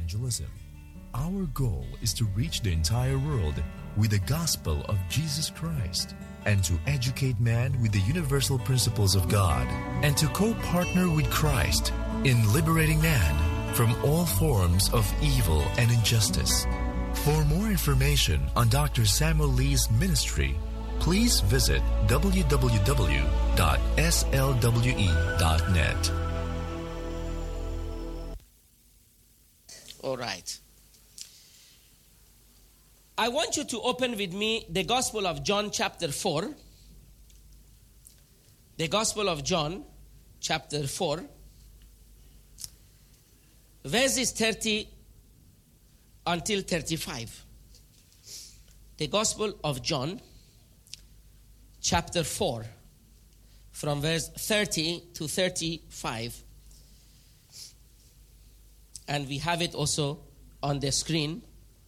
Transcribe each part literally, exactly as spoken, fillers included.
evangelism. Our goal is to reach the entire world with the gospel of Jesus Christ and to educate man with the universal principles of God and to co-partner with Christ in liberating man from all forms of evil and injustice. For more information on Doctor Samuel Lee's ministry, please visit w w w dot s l w e dot net. All right. I want you to open with me the Gospel of John chapter four. The Gospel of John chapter four. Verses thirty until thirty-five. The Gospel of John chapter four. From verse thirty to thirty-five. And we have it also on the screen.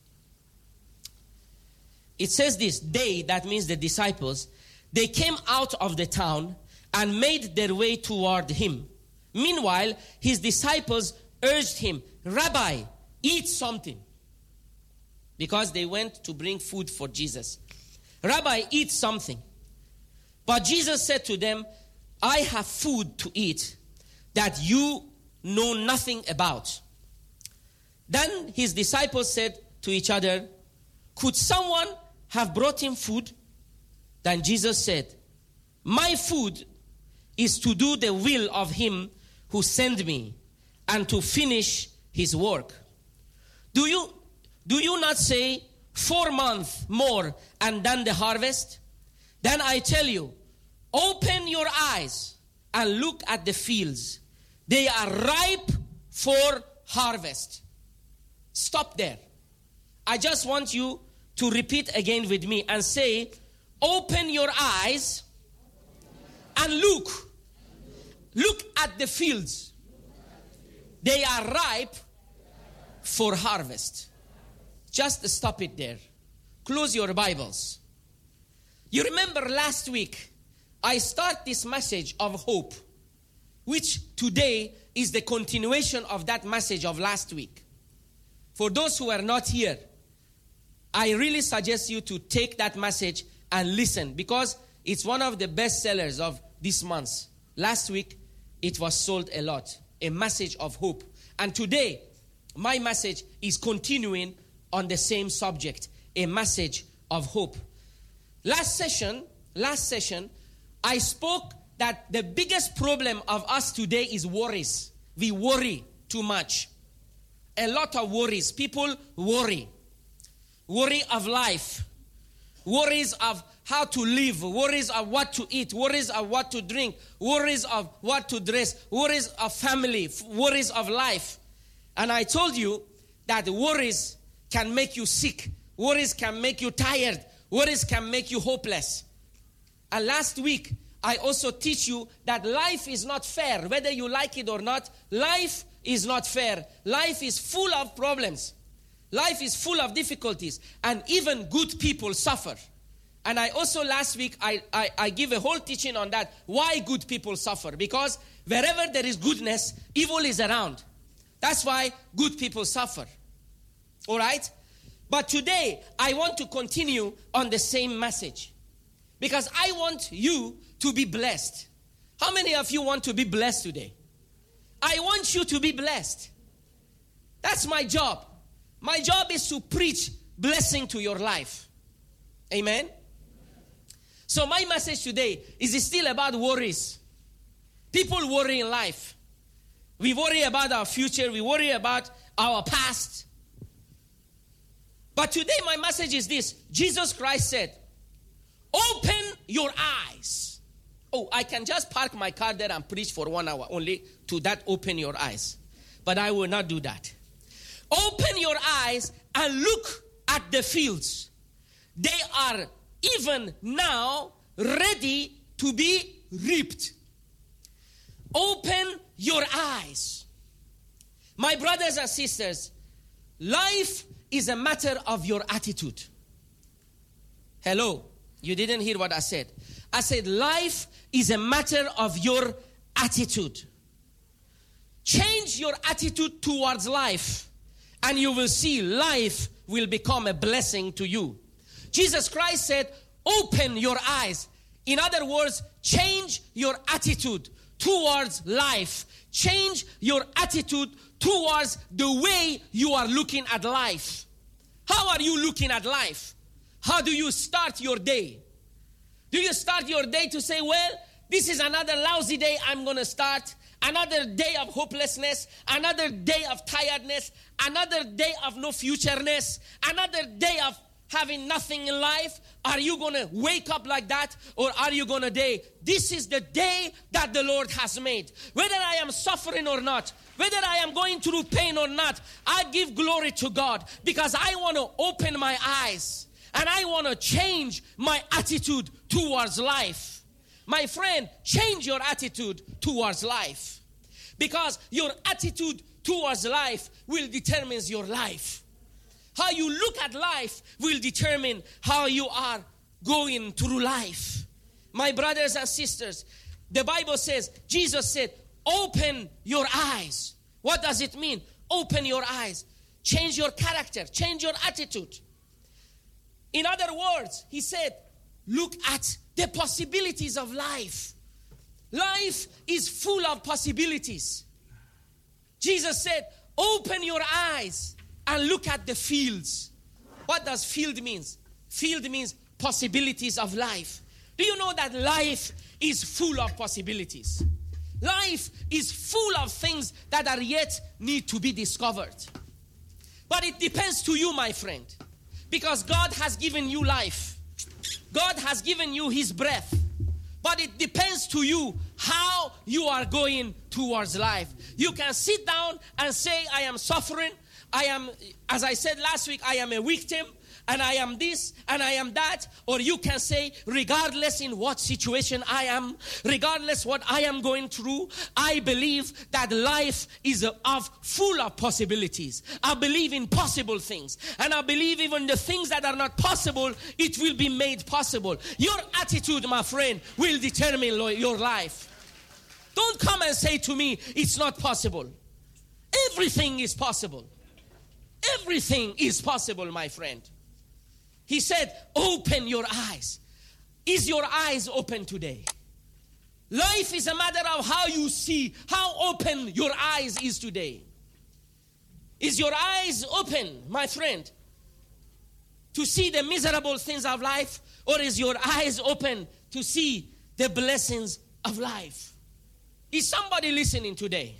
It says this, they, that means the disciples, they came out of the town and made their way toward him. Meanwhile, his disciples urged him, Rabbi, eat something. Because they went to bring food for Jesus. Rabbi, eat something. But Jesus said to them, I have food to eat that you know nothing about. Then his disciples said to each other, could someone have brought him food? Then Jesus said, my food is to do the will of him who sent me and to finish his work. Do you, do you not say, four months more and then the harvest? Then I tell you, open your eyes and look at the fields. They are ripe for harvest. Stop there. I just want you to repeat again with me and say, open your eyes and look. Look at the fields. They are ripe for harvest. Just stop it there. Close your Bibles. You remember last week, I start this message of hope, which today is the continuation of that message of last week. For those who are not here, I really suggest you to take that message and listen because it's one of the best sellers of this month. Last week, it was sold a lot. A message of hope. And today, my message is continuing on the same subject. A message of hope. Last session, last session, I spoke that the biggest problem of us today is worries. We worry too much. A lot of worries. People worry. Worry of life. Worries of how to live. Worries of what to eat. Worries of what to drink. Worries of what to dress. Worries of family. Worries of life. And I told you that worries can make you sick. Worries can make you tired. Worries can make you hopeless. And last week, I also teach you that life is not fair. Whether you like it or not, life is not fair. Life is full of problems. Life is full of difficulties. And even good people suffer. And I also last week, I, I, I give a whole teaching on that. Why good people suffer. Because wherever there is goodness, evil is around. That's why good people suffer. All right? But today, I want to continue on the same message. Because I want you to be blessed. How many of you want to be blessed today? I want you to be blessed. That's my job. My job is to preach blessing to your life. Amen? So my message today is still about worries. People worry in life. We worry about our future. We worry about our past. But today my message is this. Jesus Christ said, open your eyes. Oh, I can just park my car there and preach for one hour only to that open your eyes. But I will not do that. Open your eyes and look at the fields. They are even now ready to be reaped. Open your eyes. My brothers and sisters, life is a matter of your attitude. Hello, you didn't hear what I said. I said life is a matter of your attitude. Change your attitude towards life and you will see life will become a blessing to you. Jesus Christ said, open your eyes. In other words, change your attitude towards life. Change your attitude towards the way you are looking at life. How are you looking at life? How do you start your day? Do you start your day to say, well, this is another lousy day I'm going to start. Another day of hopelessness. Another day of tiredness. Another day of no futureness. Another day of having nothing in life. Are you going to wake up like that? Or are you going to say, this is the day that the Lord has made. Whether I am suffering or not, whether I am going through pain or not, I give glory to God because I want to open my eyes and I want to change my attitude towards life. My friend, change your attitude towards life because your attitude towards life will determine your life. How you look at life will determine how you are going through life. My brothers and sisters, the Bible says, Jesus said, open your eyes. What does it mean? Open your eyes. Change your character. Change your attitude. In other words, he said, look at the possibilities of life. Life is full of possibilities. Jesus said, open your eyes and look at the fields. What does field means? Field means possibilities of life. Do you know that life is full of possibilities? Life is full of things that are yet need to be discovered. But it depends to you, my friend. Because God has given you life. God has given you His breath. But it depends to you how you are going towards life. You can sit down and say, I am suffering. I am, as I said last week, I am a victim. And I am this and I am that. Or you can say, regardless in what situation I am, regardless what I am going through, I believe that life is of full of possibilities. I believe in possible things. And I believe even the things that are not possible, it will be made possible. Your attitude, my friend, will determine your life. Don't come and say to me, it's not possible. Everything is possible. Everything is possible, my friend. He said, open your eyes. Is your eyes open today? Life is a matter of how you see, how open your eyes is today. Is your eyes open, my friend, to see the miserable things of life? Or is your eyes open to see the blessings of life? Is somebody listening today?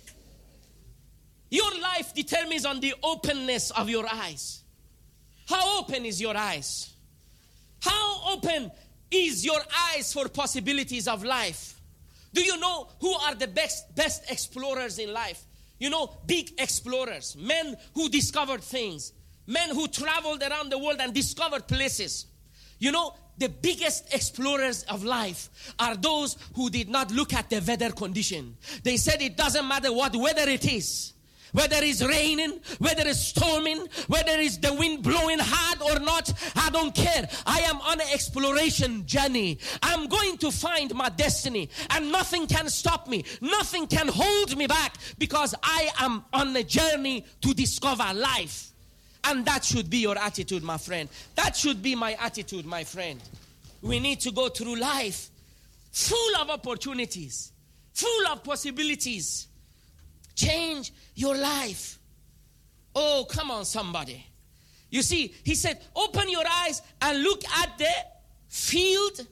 Your life determines on the openness of your eyes. How open is your eyes? How open is your eyes for possibilities of life? Do you know who are the best, best explorers in life? You know, big explorers, men who discovered things, men who traveled around the world and discovered places. You know, the biggest explorers of life are those who did not look at the weather condition. They said it doesn't matter what weather it is. Whether it's raining, whether it's storming, whether it's the wind blowing hard or not, I don't care. I am on an exploration journey. I'm going to find my destiny and nothing can stop me. Nothing can hold me back because I am on a journey to discover life. And that should be your attitude, my friend. That should be my attitude, my friend. We need to go through life full of opportunities, full of possibilities. Change your life. Oh, come on, somebody. You see, he said, open your eyes and look at the field.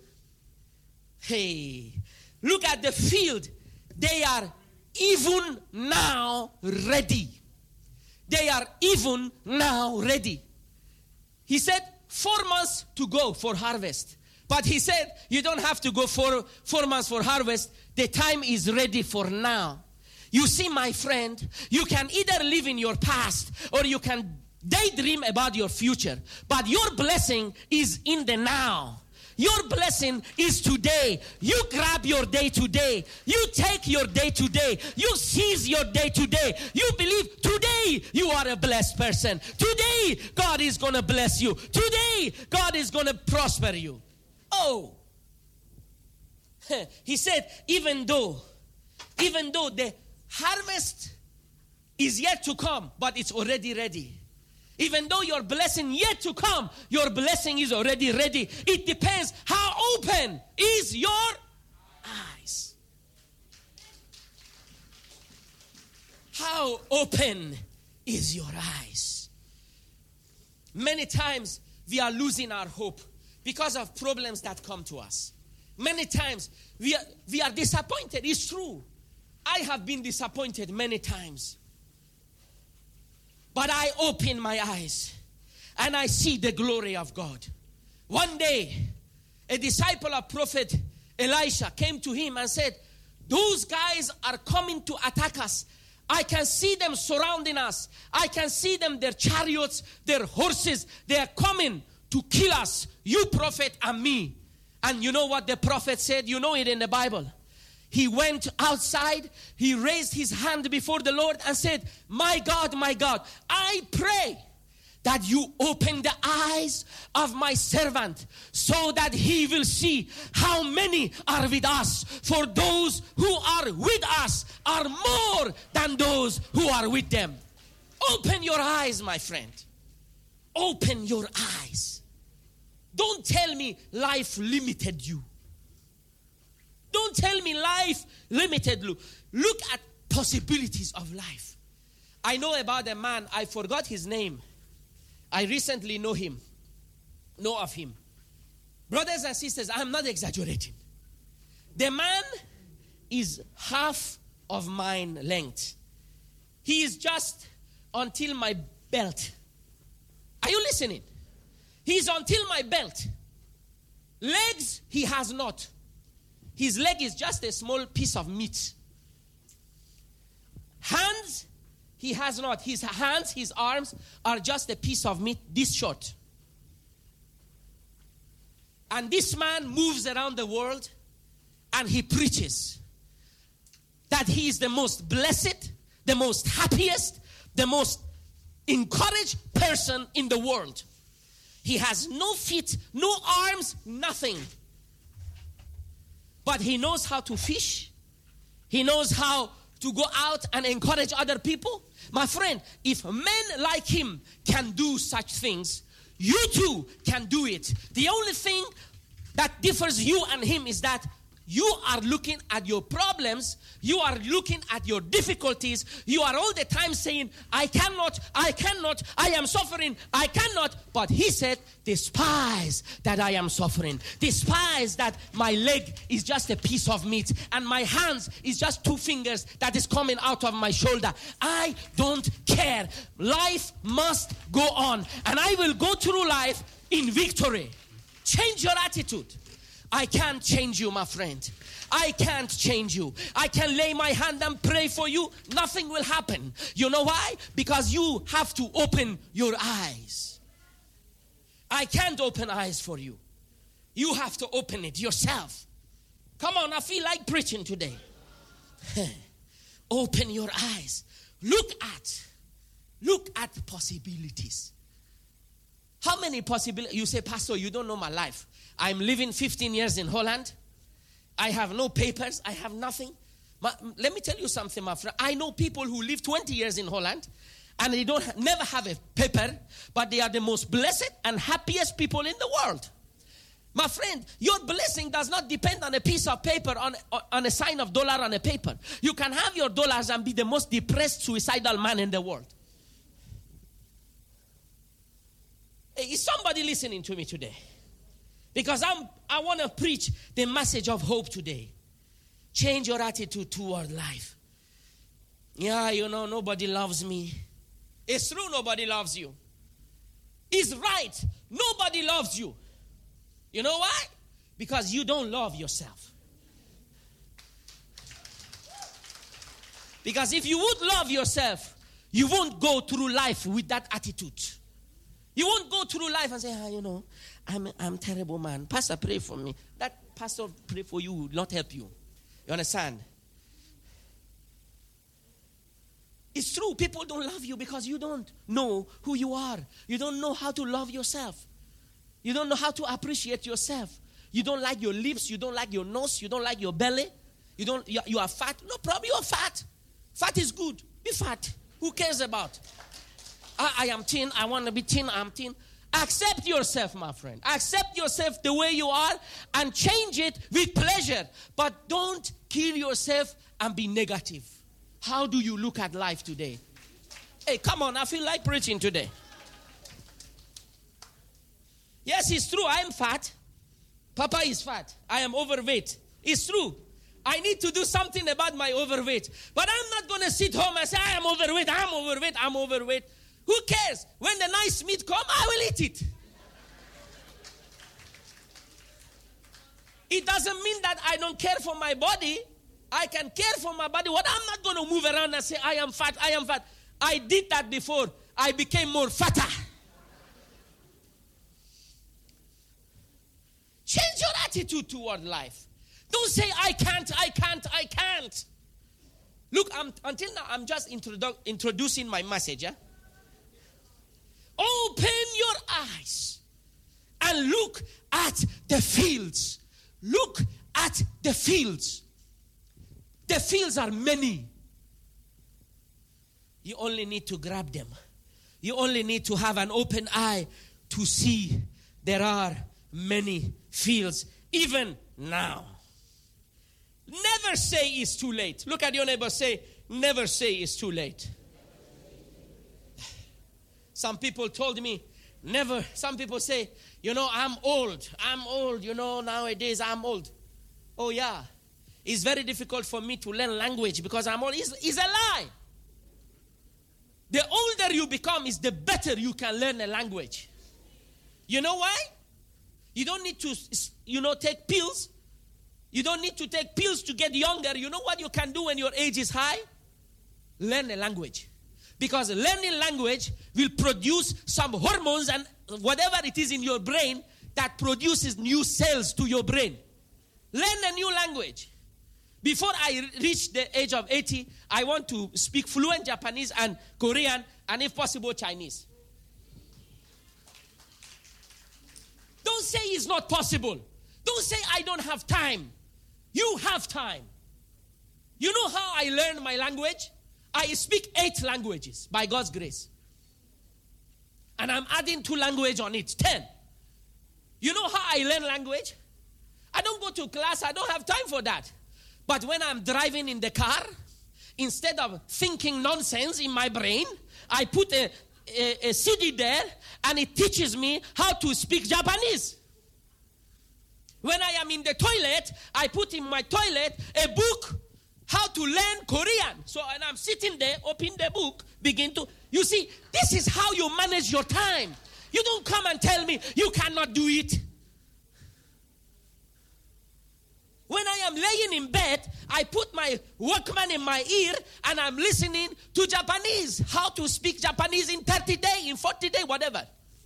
Hey, look at the field. They are even now ready. They are even now ready. He said, four months to go for harvest. But he said, you don't have to go for four months for harvest. The time is ready for now. You see, my friend, you can either live in your past or you can daydream about your future. But your blessing is in the now. Your blessing is today. You grab your day today. You take your day today. You seize your day today. You believe today you are a blessed person. Today God is going to bless you. Today God is going to prosper you. Oh. He said, even though, even though the harvest is yet to come, but it's already ready. Even though your blessing yet to come, your blessing is already ready. It depends how open is your eyes. How open is your eyes? Many times we are losing our hope because of problems that come to us. Many times we are, we are disappointed. It's true. I have been disappointed many times. But I open my eyes and I see the glory of God. One day, a disciple of Prophet Elisha came to him and said, those guys are coming to attack us. I can see them surrounding us. I can see them, their chariots, their horses. They are coming to kill us, you prophet and me. And you know what the prophet said? You know it in the Bible. He went outside, he raised his hand before the Lord and said, my God, my God, I pray that you open the eyes of my servant so that he will see how many are with us. For those who are with us are more than those who are with them. Open your eyes, my friend. Open your eyes. Don't tell me life limited you. Don't tell me life limited you. Look at possibilities of life. I know about a man, I forgot his name. I recently know him, know of him. Brothers and sisters, I'm not exaggerating. The man is half of mine length. He is just until my belt. Are you listening? He's until my belt. Legs, he has not. His leg is just a small piece of meat. Hands, he has not. His hands, his arms are just a piece of meat this short. And this man moves around the world and he preaches that he is the most blessed, the most happiest, the most encouraged person in the world. He has no feet, no arms, nothing. But he knows how to fish. He knows how to go out and encourage other people. My friend, if men like him can do such things, you too can do it. The only thing that differs you and him is that you are looking at your problems. You are looking at your difficulties. You are all the time saying, I cannot, I cannot, I am suffering, I cannot. But he said, despise that I am suffering. Despise that my leg is just a piece of meat and my hands is just two fingers that is coming out of my shoulder. I don't care. Life must go on. And I will go through life in victory. Change your attitude. I can't change you, my friend. I can't change you. I can lay my hand and pray for you. Nothing will happen. You know why? Because you have to open your eyes. I can't open eyes for you. You have to open it yourself. Come on, I feel like preaching today. Open your eyes. Look at, look at possibilities. How many possibilities? You say, Pastor, you don't know my life. I'm living fifteen years in Holland. I have no papers. I have nothing. But let me tell you something, my friend. I know people who live twenty years in Holland and they don't never have a paper, but they are the most blessed and happiest people in the world. My friend, your blessing does not depend on a piece of paper, on, on a sign of dollar on a paper. You can have your dollars and be the most depressed, suicidal man in the world. Is somebody listening to me today? Because I'm, I want to preach the message of hope today. Change your attitude toward life. Yeah, you know, nobody loves me. It's true, nobody loves you. It's right, nobody loves you. You know why? Because you don't love yourself. Because if you would love yourself, you won't go through life with that attitude. You won't go through life and say, ah, you know, I'm a, I'm a terrible man. Pastor, pray for me. That pastor pray for you will not help you. You understand? It's true. People don't love you because you don't know who you are. You don't know how to love yourself. You don't know how to appreciate yourself. You don't like your lips. You don't like your nose. You don't like your belly. You don't. You, you are fat. No problem. You are fat. Fat is good. Be fat. Who cares about? I, I am thin. I want to be thin. I'm thin. Accept yourself, my friend. Accept yourself the way you are and change it with pleasure. But don't kill yourself and be negative. How do you look at life today? Hey, come on. I feel like preaching today. Yes, it's true. I am fat. Papa is fat. I am overweight. It's true. I need to do something about my overweight. But I'm not going to sit home and say, I am overweight, I'm overweight, I'm overweight. Who cares? When the nice meat comes, I will eat it. It doesn't mean that I don't care for my body. I can care for my body. What I'm not going to move around and say, I am fat, I am fat. I did that before. I became more fatter. Change your attitude toward life. Don't say, I can't, I can't, I can't. Look, I'm, until now, I'm just introdu- introducing my message. Yeah? Open your eyes and look at the fields. Look at the fields. The fields are many. You only need to grab them. You only need to have an open eye to see there are many fields, even now. Never say it's too late. Look at your neighbor, say, never say it's too late. Some people told me, never, some people say, you know, I'm old, I'm old, you know, nowadays I'm old. Oh yeah, it's very difficult for me to learn language because I'm old. It's, it's a lie. The older you become is the better you can learn a language. You know why? You don't need to, you know, take pills. You don't need to take pills to get younger. You know what you can do when your age is high? Learn a language. Because learning language will produce some hormones and whatever it is in your brain that produces new cells to your brain. Learn a new language. Before I reach the age of eighty, I want to speak fluent Japanese and Korean and if possible Chinese. Don't say it's not possible. Don't say I don't have time. You have time. You know how I learned my language? I speak eight languages by God's grace. And I'm adding two languages on it, ten. You know how I learn language? I don't go to class. I don't have time for that. But when I'm driving in the car, instead of thinking nonsense in my brain, I put a, a, a C D there and it teaches me how to speak Japanese. When I am in the toilet, I put in my toilet a book, how to learn Korean. So, and I'm sitting there, open the book, begin to, you see, this is how you manage your time. You don't come and tell me you cannot do it. When I am laying in bed, I put my Walkman in my ear and I'm listening to Japanese. How to speak Japanese in thirty days, in forty days, whatever.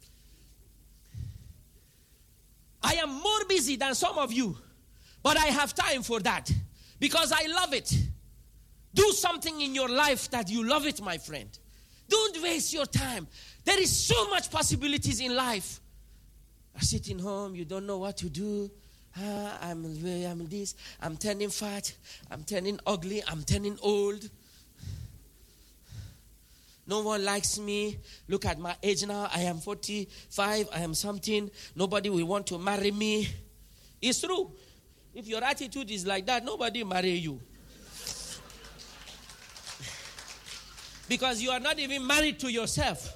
I am more busy than some of you, but I have time for that because I love it. Do something in your life that you love it, my friend. Don't waste your time. There is so much possibilities in life. You're sitting home, you don't know what to do. Ah, I'm, I'm this, I'm turning fat, I'm turning ugly, I'm turning old. No one likes me. Look at my age now. I am forty-five, I am something. Nobody will want to marry me. It's true. If your attitude is like that, nobody will marry you. Because you are not even married to yourself.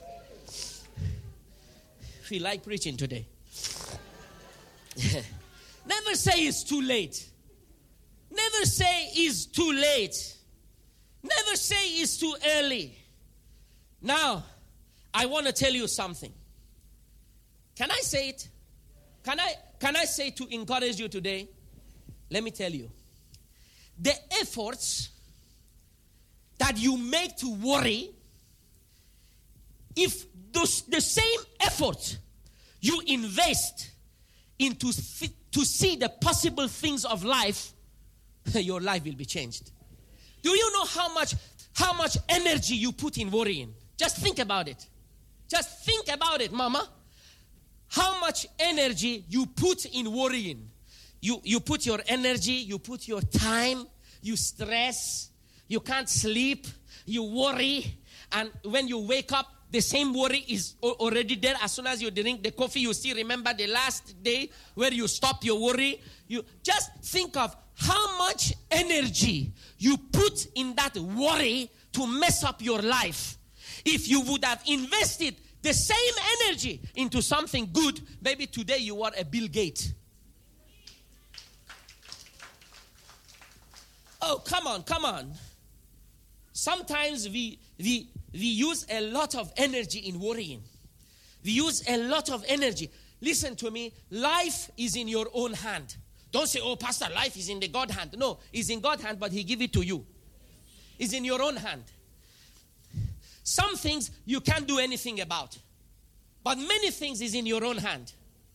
Feel like preaching today. Never say it's too late. Never say it's too late. Never say it's too early. Now, I want to tell you something. Can I say it? Can I, can I say to encourage you today? Let me tell you. The efforts that you make to worry, if those, the same effort you invest into th- to see the possible things of life, your life will be changed. Do you know how much how much energy you put in worrying? Just think about it. Just think about it, mama. How much energy you put in worrying. You, you put your energy, you put your time, you stress, you can't sleep, you worry, and when you wake up, the same worry is already there. As soon as you drink the coffee, you still remember the last day where you stopped your worry. You just think of how much energy you put in that worry to mess up your life. If you would have invested the same energy into something good, maybe today you are a Bill Gates. Oh, come on, come on. Sometimes we we we use a lot of energy in worrying. We use a lot of energy. Listen to me. Life is in your own hand. Don't say, oh, Pastor, life is in the God hand. No, it's in God's hand, but He give it to you. It's in your own hand. Some things you can't do anything about. But many things is in your own hand.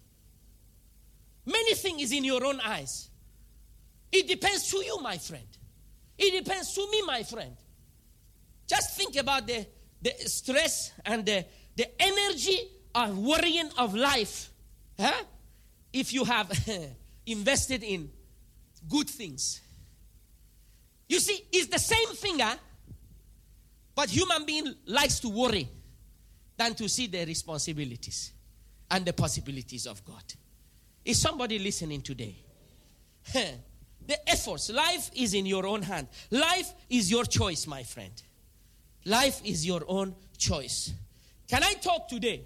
Many things is in your own eyes. It depends to you, my friend. It depends to me, my friend. Just think about the, the stress and the, the energy of worrying of life. Huh? If you have invested in good things. You see, it's the same thing, huh? But human being likes to worry than to see the responsibilities and the possibilities of God. Is somebody listening today? The efforts. Life is in your own hand. Life is your choice, my friend. Life is your own choice. Can I talk today?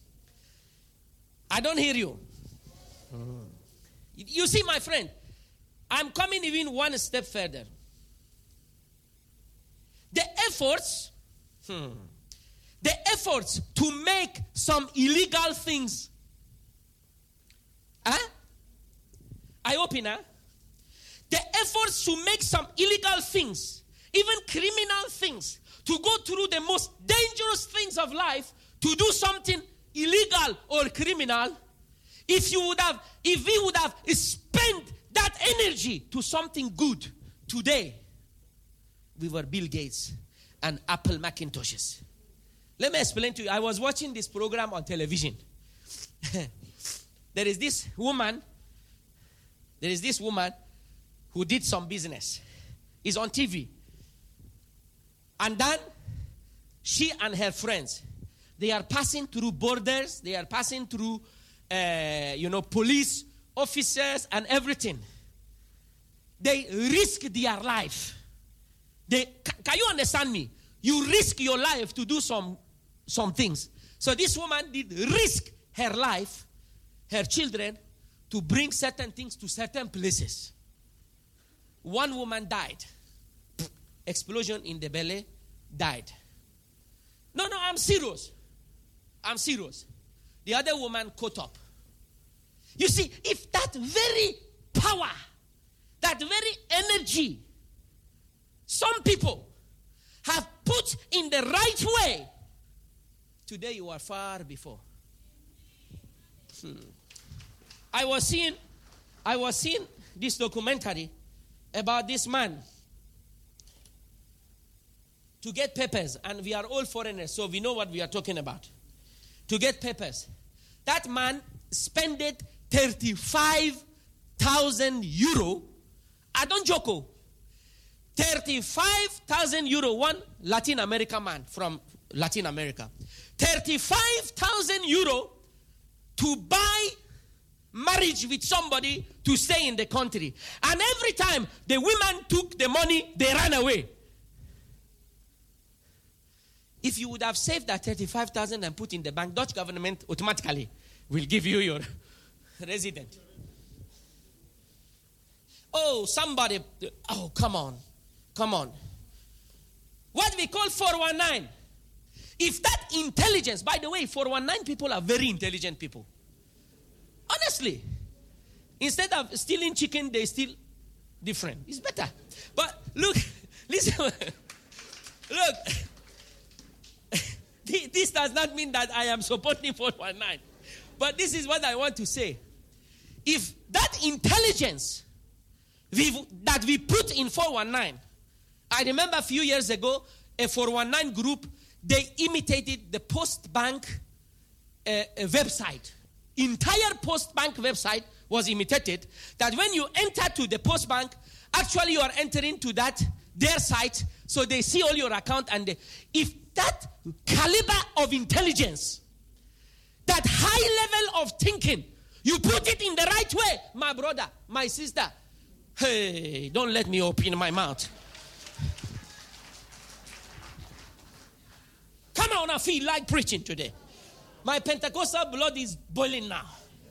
I don't hear you. Mm. You see, my friend, I'm coming even one step further. The efforts, hmm, the efforts to make some illegal things. Huh? I open, huh? The efforts to make some illegal things, even criminal things, to go through the most dangerous things of life, to do something illegal or criminal, if you would have, if we would have spent that energy to something good today, we were Bill Gates and Apple Macintoshes. Let me explain to you. I was watching this program on television. There is this woman, there is this woman who did some business. It's on T V. And then she and her friends, they are passing through borders, they are passing through, uh, you know, police officers and everything. They risk their life. They, can you understand me? You risk your life to do some, some things. So this woman did risk her life, her children, to bring certain things to certain places. One woman died. Explosion in the belly, died. No, no, I'm serious. I'm serious. The other woman caught up. You see, if that very power, that very energy, some people have put in the right way, today you are far before. Hmm. I was seeing, I was seeing this documentary about this man to get papers, and we are all foreigners, so we know what we are talking about. To get papers, that man spent thirty-five thousand euro. I don't joke. thirty-five thousand euro. One Latin American man from Latin America. thirty-five thousand euro to buy marriage with somebody to stay in the country. And every time the women took the money, they ran away. If you would have saved that thirty-five thousand and put in the bank, Dutch government automatically will give you your resident. Oh, somebody, oh, come on. Come on. What we call four one nine. If that intelligence, by the way, four one nine people are very intelligent people. Honestly. Instead of stealing chicken, they steal different. It's better. But look, listen. Look. This does not mean that I am supporting four one nine. But this is what I want to say. If that intelligence we, that we put in four one nine, I remember a few years ago, a four one nine group, they imitated the Post Bank uh, uh, website. Entire Post Bank website was imitated, that when you enter to the Post Bank, actually you are entering to that, their site, So they see all your account, and they, if that caliber of intelligence, that high level of thinking, you put it in the right way, my brother, my sister, hey, don't let me open my mouth. Come on, I feel like preaching today. My Pentecostal blood is boiling now.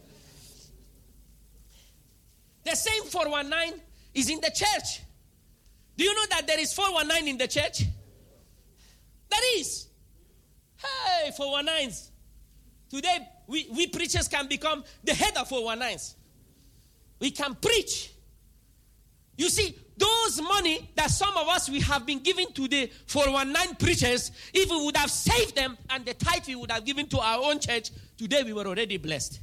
The same four one nine is in the church. Do you know that there is four one nine in the church? There is. Hey, four one nines. Today, we, we preachers can become the head of four one nines. We can preach. You see, those money that some of us we have been giving to the four one nine preachers, if we would have saved them and the tithe we would have given to our own church, today we were already blessed.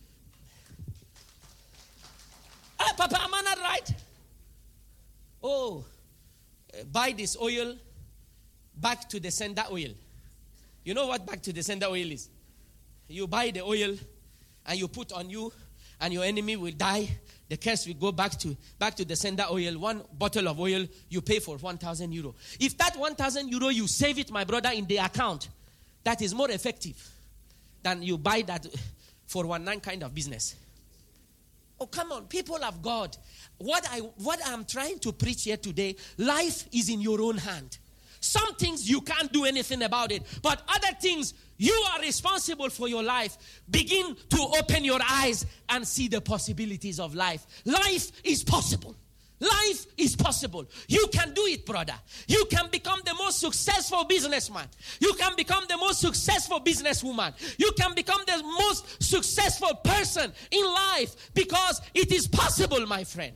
Ah, Papa, am I not right? Oh, uh, buy this oil, back to the sender oil. You know what back to the sender oil is? You buy the oil and you put on you, and your enemy will die. The curse will go back to back to the sender oil. One bottle of oil you pay for one thousand euro. If that one thousand euro you save it, my brother, in the account, that is more effective than you buy that four one nine kind of business. Oh, come on, people of God. What I what I'm trying to preach here today, life is in your own hand. Some things you can't do anything about it, but other things you are responsible for your life. Begin to open your eyes and see the possibilities of life. Life is possible. Life is possible. You can do it, brother. You can become the most successful businessman. You can become the most successful businesswoman. You can become the most successful person in life because it is possible, my friend.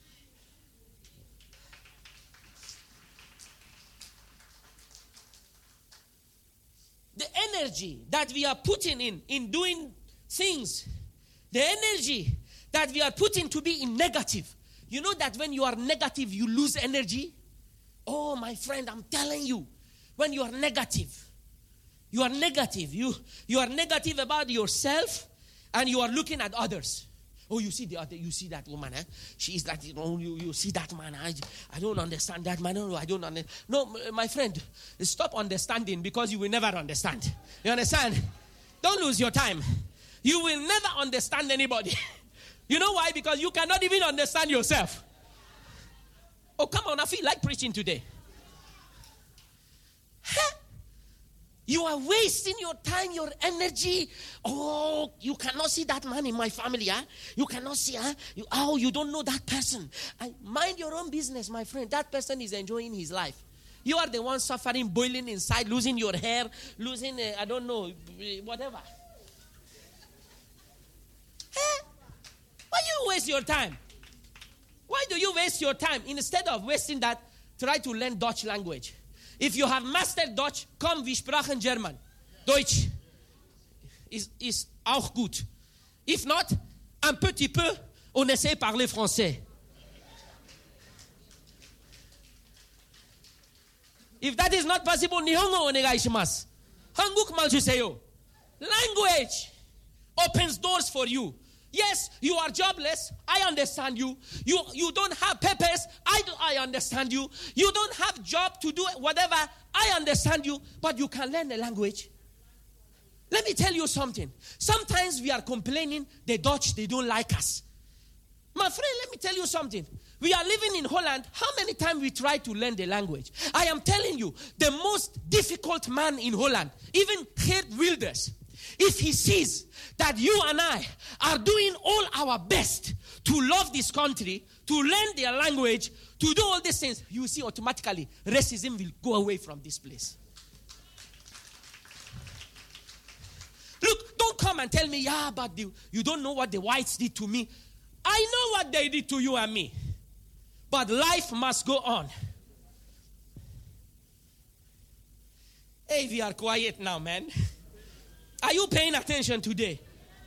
The energy that we are putting in, in doing things, the energy that we are putting to be in negative. You know that when you are negative, you lose energy? Oh, my friend, I'm telling you, when you are negative, you are negative. You, you are negative about yourself, and you are looking at others. Oh, you see the other, you see that woman, eh? She is that, you know, you, you see that man. I, I don't understand that man. No, I don't understand. No, my friend, stop understanding because you will never understand. You understand? Don't lose your time. You will never understand anybody. You know why? Because you cannot even understand yourself. Oh, come on, I feel like preaching today. Huh? You are wasting your time, your energy. Oh, you cannot see that man in my family, huh? You cannot see, huh? You, oh, you don't know that person. I, mind your own business, my friend. That person is enjoying his life. You are the one suffering, boiling inside, losing your hair, losing, uh, I don't know, whatever. Huh? Why do you waste your time? Why do you waste your time? Instead of wasting that, try to learn Dutch language. If you have mastered Dutch, komm, wir sprachen German. Deutsch is, is auch gut. If not, un petit peu, on essaie de parler français. If that is not possible, Nihongo onegaishimasu. Hanguku maljuseyo. Language opens doors for you. Yes, you are jobless. I understand you. You you don't have papers. I do, I understand you. You don't have job to do whatever. I understand you. But you can learn the language. Let me tell you something. Sometimes we are complaining the Dutch, they don't like us. My friend, let me tell you something. We are living in Holland. How many times we try to learn the language? I am telling you, the most difficult man in Holland, even Geert Wilders, if he sees that you and I are doing all our best to love this country, to learn their language, to do all these things, you see automatically racism will go away from this place. Look, don't come and tell me, yeah, but the, you don't know what the whites did to me. I know what they did to you and me. But life must go on. Hey, we are quiet now, man. Are you paying attention today?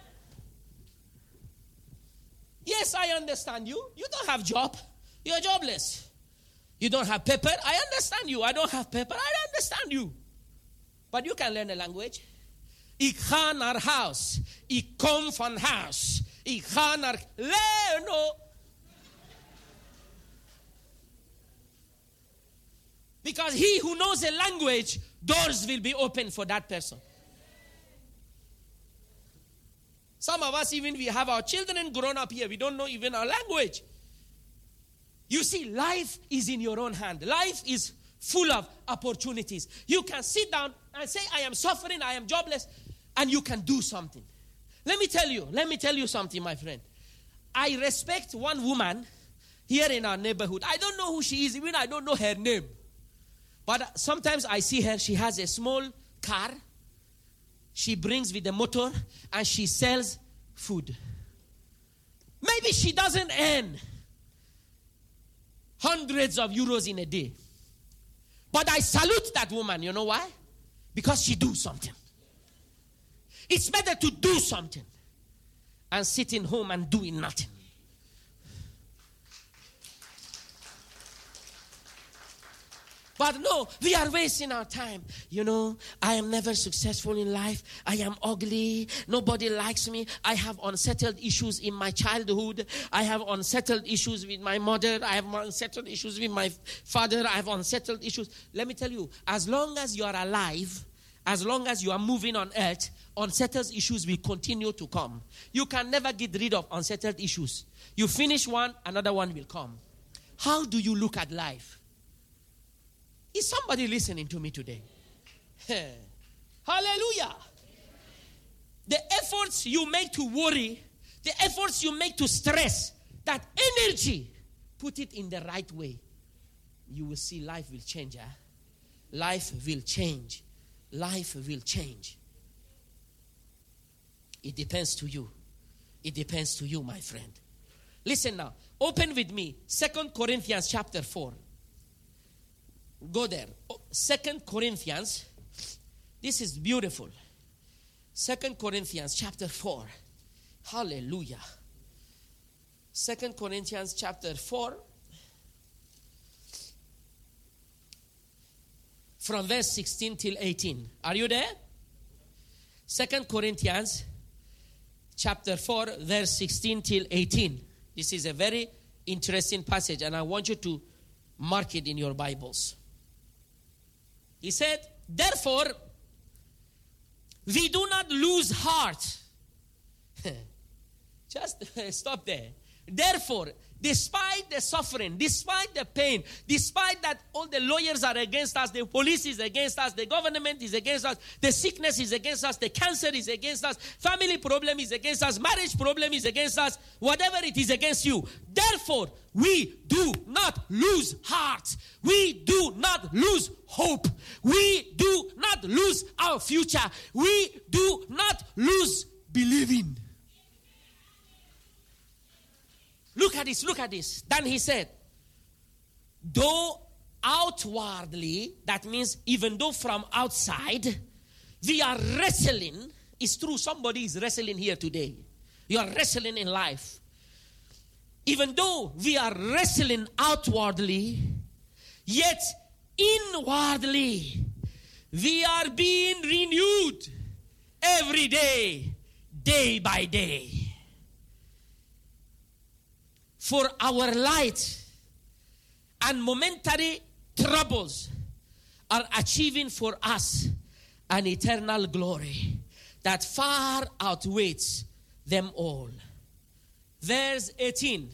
Yes, I understand you. You don't have job. You're jobless. You don't have paper. I understand you. I don't have paper. I understand you. But you can learn a language. Ik ga naar huis. Ik kom van huis. Ik ga naar Leno. Because he who knows a language, doors will be open for that person. Some of us, even we have our children grown up here, we don't know even our language. You see, life is in your own hand. Life is full of opportunities. You can sit down and say, I am suffering, I am jobless, and you can do something. Let me tell you, let me tell you something, my friend. I respect one woman here in our neighborhood. I don't know who she is, even I don't know her name. But sometimes I see her, she has a small car. She brings with the motor and she sells food. Maybe she doesn't earn hundreds of euros in a day. But I salute that woman. You know why? Because she do something. It's better to do something and sitting home and doing nothing. But no, we are wasting our time. You know, I am never successful in life. I am ugly. Nobody likes me. I have unsettled issues in my childhood. I have unsettled issues with my mother. I have unsettled issues with my father. I have unsettled issues. Let me tell you, as long as you are alive, as long as you are moving on earth, unsettled issues will continue to come. You can never get rid of unsettled issues. You finish one, another one will come. How do you look at life? Is somebody listening to me today? Hallelujah. The efforts you make to worry, the efforts you make to stress, that energy, put it in the right way. You will see life will change. Huh? Life will change. Life will change. It depends to you. It depends to you, my friend. Listen now. Open with me. Second Corinthians chapter four. Go there. Second Corinthians. This is beautiful. Second Corinthians chapter four. Hallelujah. Second Corinthians chapter four. From verse sixteen till eighteen. Are you there? Second Corinthians chapter four, verse sixteen till eighteen. This is a very interesting passage, and I want you to mark it in your Bibles. He said, therefore, we do not lose heart. Just stop there. Therefore, despite the suffering, despite the pain, despite that all the lawyers are against us, the police is against us, the government is against us, the sickness is against us, the cancer is against us, family problem is against us, marriage problem is against us, whatever it is against you. Therefore, we do not lose heart. We do not lose hope. We do not lose our future. We do not lose believing. Look at this, look at this. Then he said, though outwardly, that means even though from outside, we are wrestling. It's true, somebody is wrestling here today. You are wrestling in life. Even though we are wrestling outwardly, yet inwardly, we are being renewed every day, day by day. For our light and momentary troubles are achieving for us an eternal glory that far outweighs them all. Verse eighteen.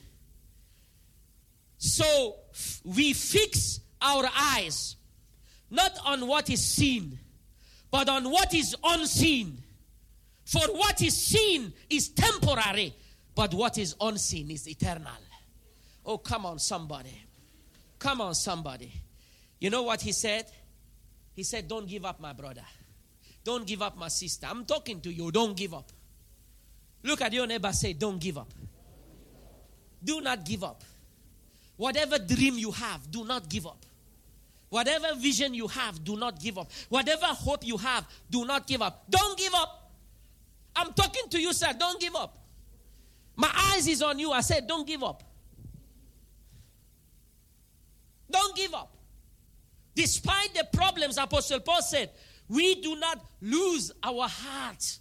So we fix our eyes not on what is seen, but on what is unseen. For what is seen is temporary, but what is unseen is eternal. Oh, come on, somebody. Come on, somebody. You know what he said? He said, don't give up, my brother. Don't give up, my sister. I'm talking to you. Don't give up. Look at your neighbor, say, don't give up. Do not give up. Whatever dream you have, do not give up. Whatever vision you have, do not give up. Whatever hope you have, do not give up. Don't give up. I'm talking to you, sir. Don't give up. My eyes is on you. I said, don't give up. Don't give up. Despite the problems, Apostle Paul said, we do not lose our heart.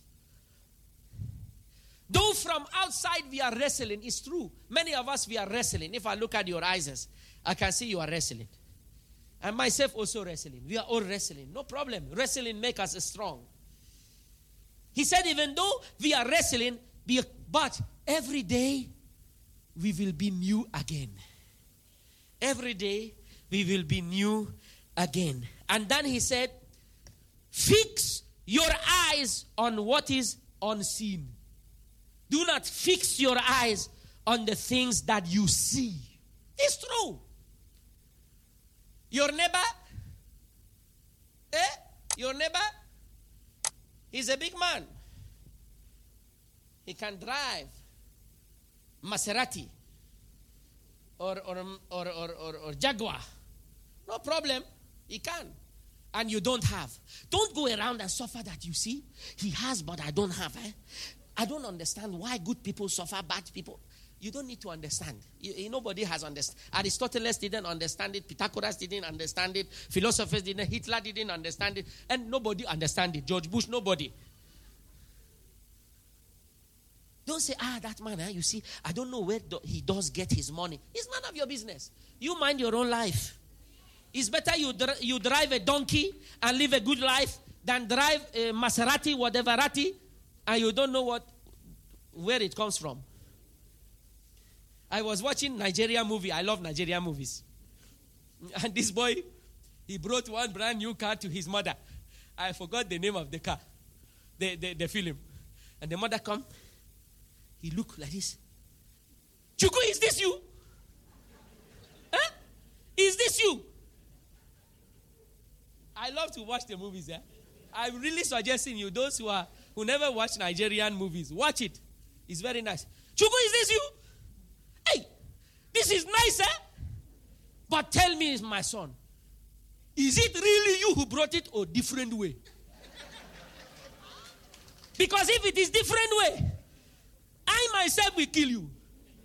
Though from outside we are wrestling, it's true. Many of us, we are wrestling. If I look at your eyes, I can see you are wrestling. And myself also wrestling. We are all wrestling. No problem. Wrestling makes us strong. He said, even though we are wrestling, but every day we will be new again. Every day we will be new again. And then he said, fix your eyes on what is unseen. Do not fix your eyes on the things that you see. It's true. Your neighbor, eh? Your neighbor, he's a big man. He can drive Maserati or or or or, or, or Jaguar. No problem. He can. And you don't have. Don't go around and suffer that you see. He has, but I don't have. Eh? I don't understand why good people suffer, bad people. You don't need to understand. You, you, nobody has understood. Aristotle didn't understand it. Pythagoras didn't understand it. Philosophers didn't. Hitler didn't understand it. And nobody understand it. George Bush, nobody. Don't say, ah, that man, eh, you see, I don't know where do, he does get his money. It's none of your business. You mind your own life. It's better you, dr- you drive a donkey and live a good life than drive a Maserati, whatever Rati, and you don't know what where it comes from. I was watching Nigeria movie. I love Nigeria movies. And this boy, he brought one brand new car to his mother. I forgot the name of the car, the, the, the film. And the mother come. He look like this. Chuku, is this you? Huh? Is this you? I love to watch the movies. Eh? I'm really suggesting you, those who are who never watch Nigerian movies, watch it. It's very nice. Chuku, is this you? Hey, this is nice, eh? But tell me, my son, is it really you who brought it or different way? Because if it is different way, I myself will kill you.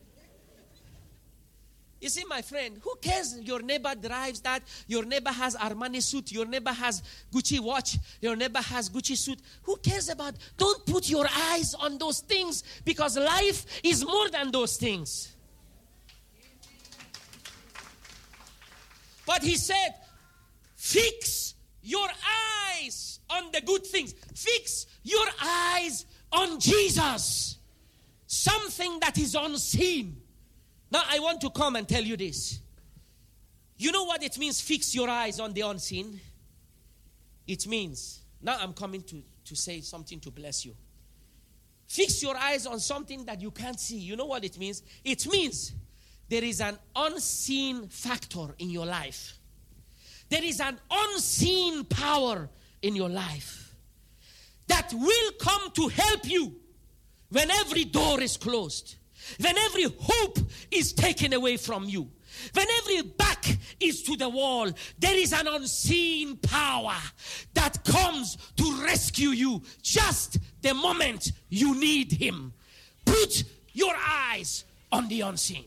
You see, my friend, who cares your neighbor drives that, your neighbor has Armani suit, your neighbor has Gucci watch, your neighbor has Gucci suit. Who cares about, don't put your eyes on those things because life is more than those things. But he said, fix your eyes on the good things. Fix your eyes on Jesus. Something that is unseen. Now, I want to come and tell you this. You know what it means, fix your eyes on the unseen? It means, now I'm coming to, to say something to bless you. Fix your eyes on something that you can't see. You know what it means? It means there is an unseen factor in your life. There is an unseen power in your life that will come to help you when every door is closed. When every hope is taken away from you, when every back is to the wall, there is an unseen power that comes to rescue you just the moment you need him. Put your eyes on the unseen.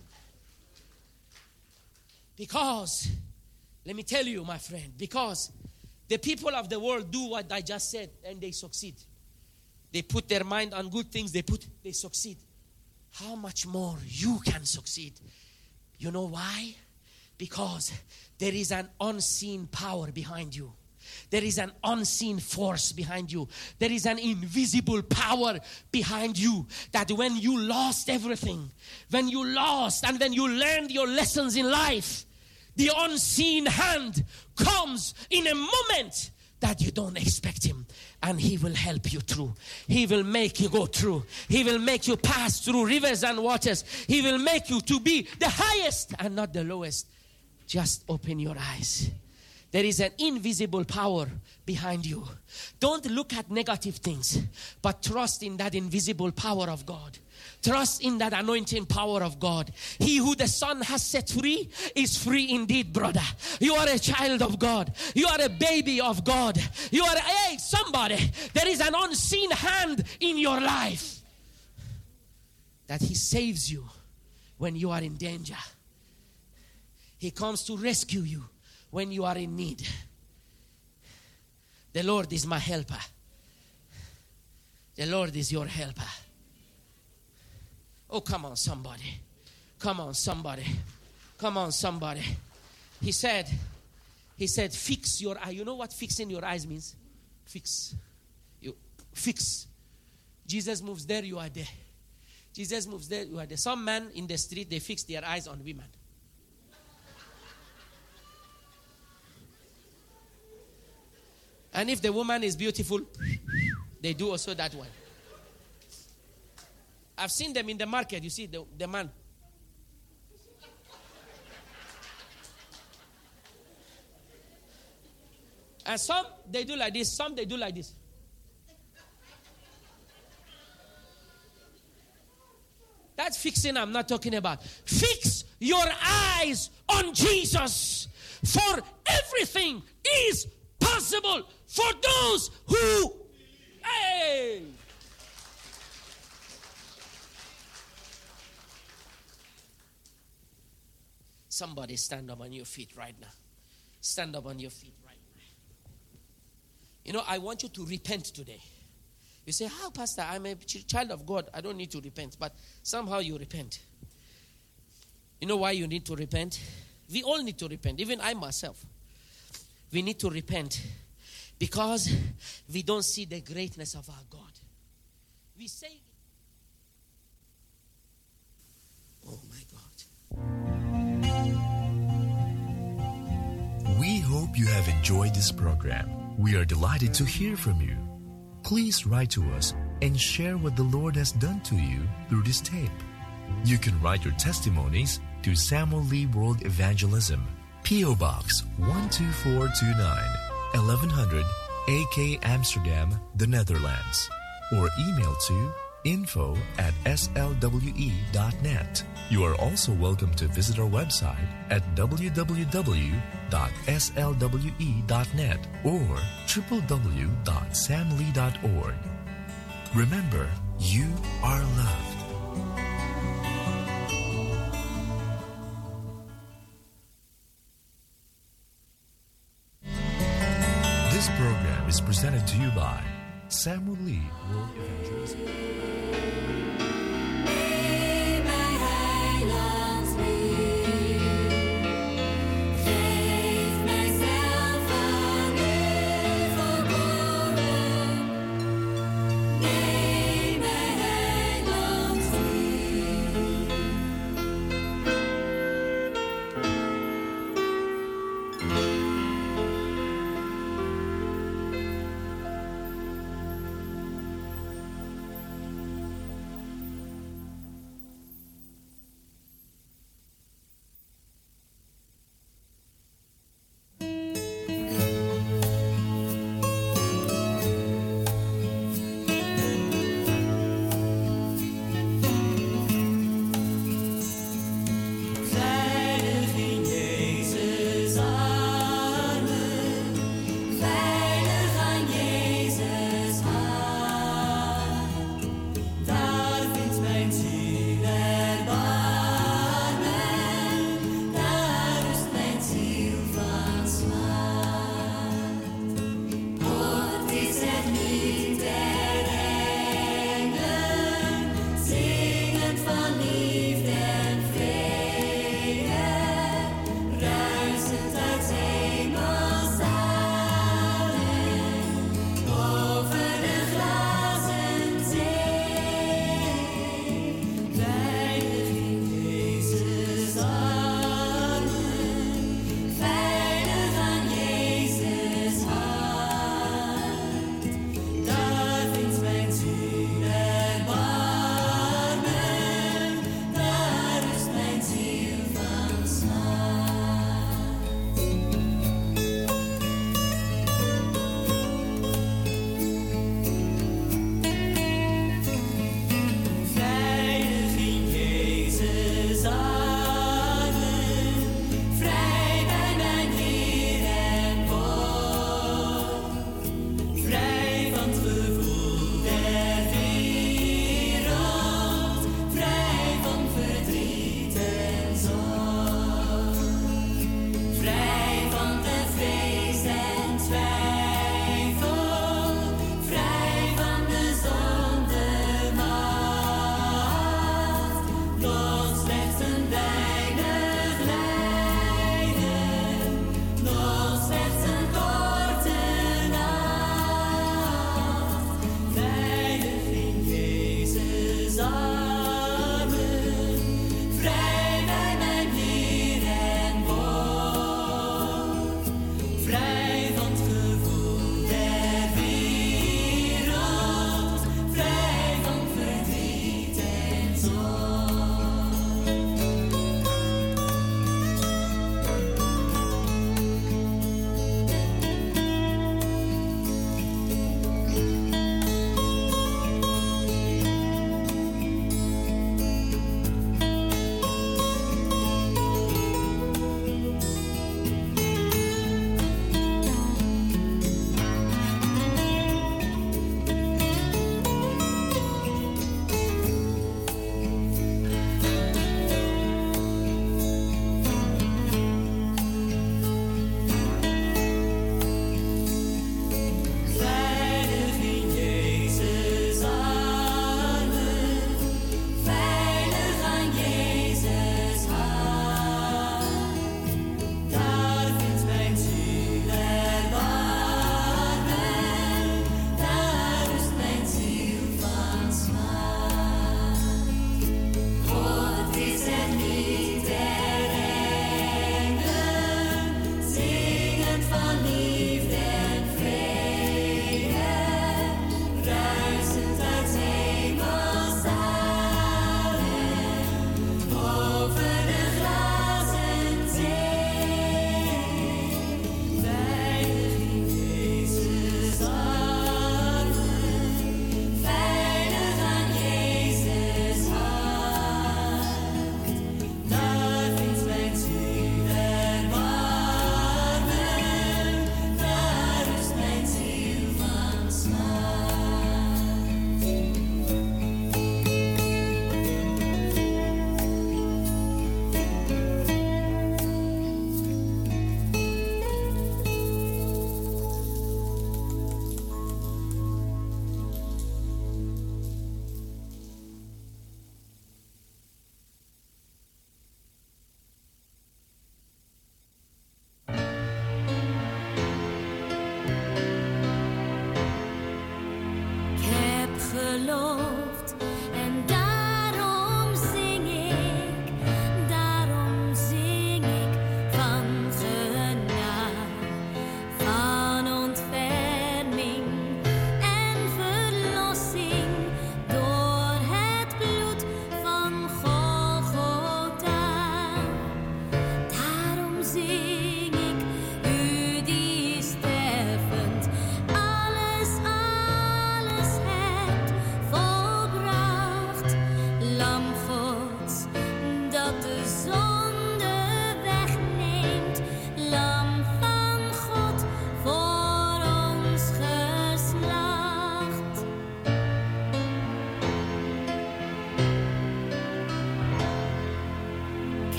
Because, let me tell you, my friend, because the people of the world do what I just said and they succeed. They put their mind on good things, they put, they succeed. How much more you can succeed? You know why? Because there is an unseen power behind you. There is an unseen force behind you. There is an invisible power behind you that when you lost everything, when you lost and when you learned your lessons in life, the unseen hand comes in a moment that you don't expect him. And he will help you through. He will make you go through. He will make you pass through rivers and waters. He will make you to be the highest and not the lowest. Just open your eyes. There is an invisible power behind you. Don't look at negative things, but trust in that invisible power of God. Trust in that anointing power of God. He who the Son has set free is free indeed, brother. You are a child of God. You are a baby of God. You are, hey, somebody. There is an unseen hand in your life that he saves you when you are in danger. He comes to rescue you when you are in need. The Lord is my helper. The Lord is your helper. Oh, come on, somebody. Come on, somebody. Come on, somebody. He said, He said, fix your eye. You know what fixing your eyes means? Fix. You fix. Jesus moves there, you are there. Jesus moves there, you are there. Some men in the street, they fix their eyes on women. And if the woman is beautiful, they do also that one. I've seen them in the market. You see the, the man. And some, they do like this. Some, they do like this. That's fixing I'm not talking about. Fix your eyes on Jesus. For everything is possible for those who... Hey! Somebody stand up on your feet right now. Stand up on your feet right now. You know, I want you to repent today. You say, how, Pastor? I'm a child of God. I don't need to repent. But somehow you repent. You know why you need to repent? We all need to repent. Even I myself. We need to repent because we don't see the greatness of our God. We say, oh my God. We hope you have enjoyed this program. We are delighted to hear from you. Please write to us and share what the Lord has done to you through this tape. You can write your testimonies to Samuel Lee World Evangelism, P O Box one two four two nine, eleven hundred A K Amsterdam, the Netherlands, or email to info at s l w e dot net. You are also welcome to visit our website at w w w dot s l w e dot net or w w w dot sam lee dot org. Remember, you are loved. This program is presented to you by Samuel Lee World Evangelism.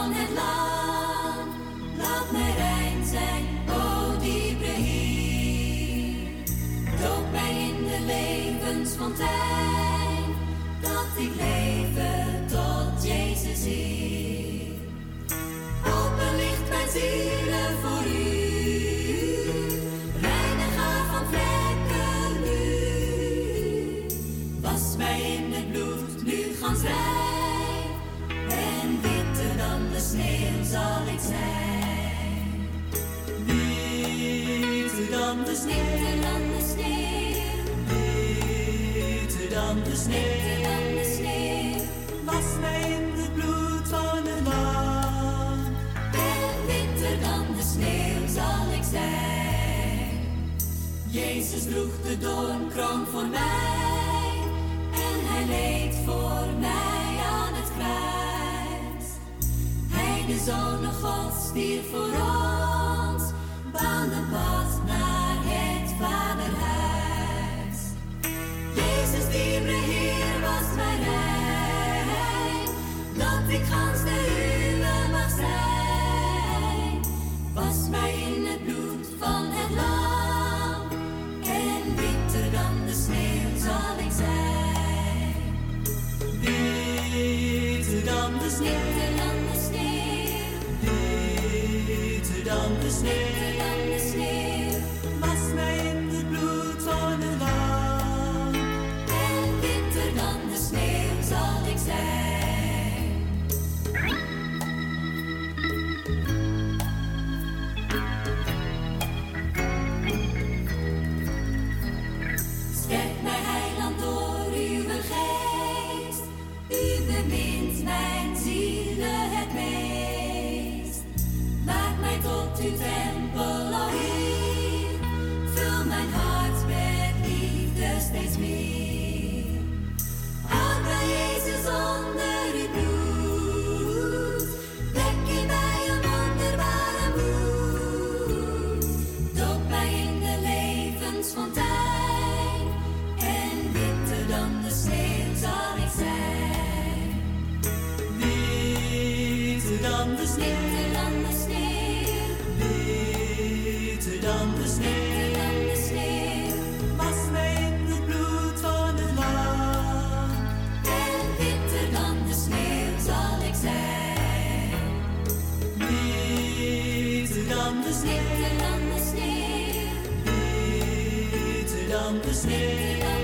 van het land. Laat mij rein zijn, o diepe Heer. Doop mij in de levensfontein, dat ik leven tot Jezus Heer. Openlicht mijn zielen voor u. Reinig haar van vlekken nu. Was mij in het bloed nu gans rein. En witter dan de sneeuw zal ik zijn. Witter dan de sneeuw. Witter dan de sneeuw. Witter dan de sneeuw. Witter dan de sneeuw. Was mij in het bloed van het lam. En witter dan de sneeuw zal ik zijn. Jezus droeg de doornkroon voor mij. En hij leed voor mij aan het kruis. Hij, de Zoon Gods, stierf voor ons. Baande pad naar het Vaderhuis. Jezus, diepe Heer, was mij rein. Dat ik gans de uwe mag zijn. Was mij in het bloed van het lam. En witter dan de sneeuw zal ik zijn. Witter dan de sneeuw. Witter dan de sneeuw. Witter dan de sneeuw. Witter dan de sneeuw. Was mij in het bloed van het lam. En witter dan de sneeuw zal ik zijn. Sterk mij, Heiland, door uw geest. U bemint mijn zielen het meest. Maak mij tot uw tempel, o Heer. Vul mijn hart met liefde steeds meer. Houd mij, Jezus, onder uw bloed. Wek in mij een wonderbare moed. Doop mij in de levensfontein. En witter dan de sneeuw zal ik zijn. Witter dan de sneeuw. Witter dan de sneeuw. Witter dan de sneeuw. Witter dan de sneeuw. Was mij in het bloed van het lam. En witter dan de sneeuw zal ik zijn. Witter dan de sneeuw. Witter dan de sneeuw. Witter dan de sneeuw.